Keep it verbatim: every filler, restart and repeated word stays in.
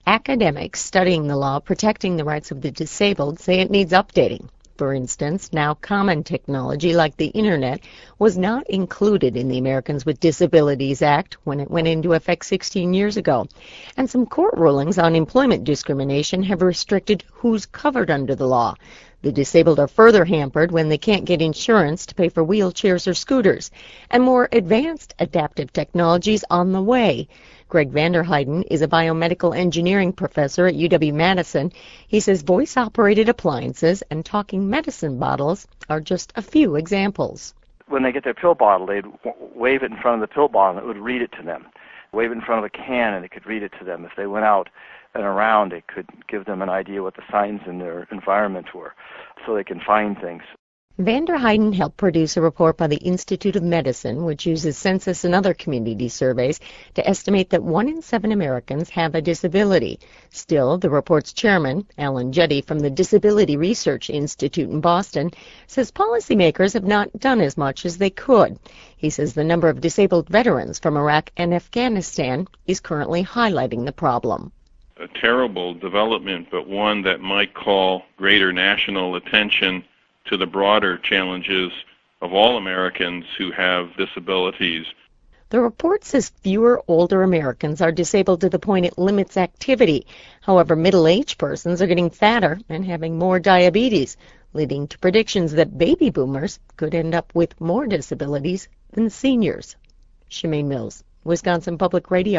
Academics studying the law protecting the rights of the disabled say it needs updating. For instance, now common technology like the Internet was not included in the Americans with Disabilities Act when it went into effect sixteen years ago. And some court rulings on employment discrimination have restricted who's covered under the law. The disabled are further hampered when they can't get insurance to pay for wheelchairs or scooters. And more advanced adaptive technologies on the way. Greg Vanderheiden is a biomedical engineering professor at U W-Madison. He says voice-operated appliances and talking medicine bottles are just a few examples. When they get their pill bottle, they'd w- wave it in front of the pill bottle and it would read it to them. Wave it in front of a can and it could read it to them. If they went out and around, it could give them an idea what the signs in their environment were so they can find things. Vanderheiden helped produce a report by the Institute of Medicine, which uses census and other community surveys to estimate that one in seven Americans have a disability. Still, the report's chairman, Alan Juddy from the Disability Research Institute in Boston, says policymakers have not done as much as they could. He says the number of disabled veterans from Iraq and Afghanistan is currently highlighting the problem. A terrible development, but one that might call greater national attention to the broader challenges of all Americans who have disabilities. The report says fewer older Americans are disabled to the point it limits activity. However, middle-aged persons are getting fatter and having more diabetes, leading to predictions that baby boomers could end up with more disabilities than seniors. Shemaine Mills, Wisconsin Public Radio.